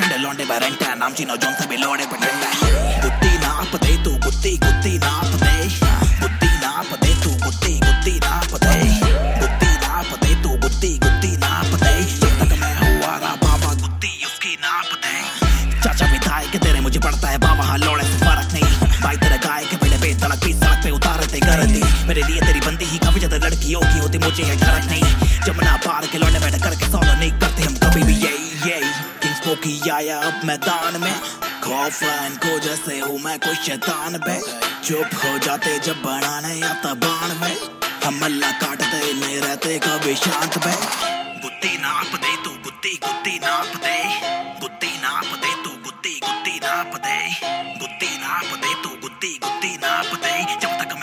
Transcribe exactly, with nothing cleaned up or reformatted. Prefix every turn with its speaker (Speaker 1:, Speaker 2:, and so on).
Speaker 1: friend लौंडे warrant है नाम चीनो जोन से भी लौड़े पटंडा गुत्ती नाप दे तू गुत्ती गुत्ती नाप दे गुत्ती नाप दे तू गुत्ती गुत्ती नाप दे गुत्ती नाप दे तू गुत्ती गुत्ती नाप दे जब तक मैं हुआ रहा बाबा गुत्ती उसकी नाप दे चाचा विधायक के तेरे मुझे पड़ता है बाबा हाँ लौड़े से फर्क नहीं भाई तेरा गाय के पेड़े पे तड़क भी सड़क पे उतारते कर दी मेरे लिए तेरी बंदी ही काफी ज्यादा लड़कियों की होती मुझे है डरक नहीं जमुना पार के लौंडे बैठ करके सौदा नहीं करते हम कभी भी यही यही किंग स्मोकी आया अब मैदान में खौफ इनको जैसे हूँ मैं कोई शैतान पे चुप हो जाते जब बनाने आता बाण में हम अल्लाह काटते नहीं रहते कभी शांत पे गुत्ती नाप दे तू गुत्ती गुत्ती नाप दे गुत्ती नाप दे तू गुत्ती गुत्ती नाप दे गुत्ती नाप दे तू गुत्ती गुत्ती नाप दे जब तक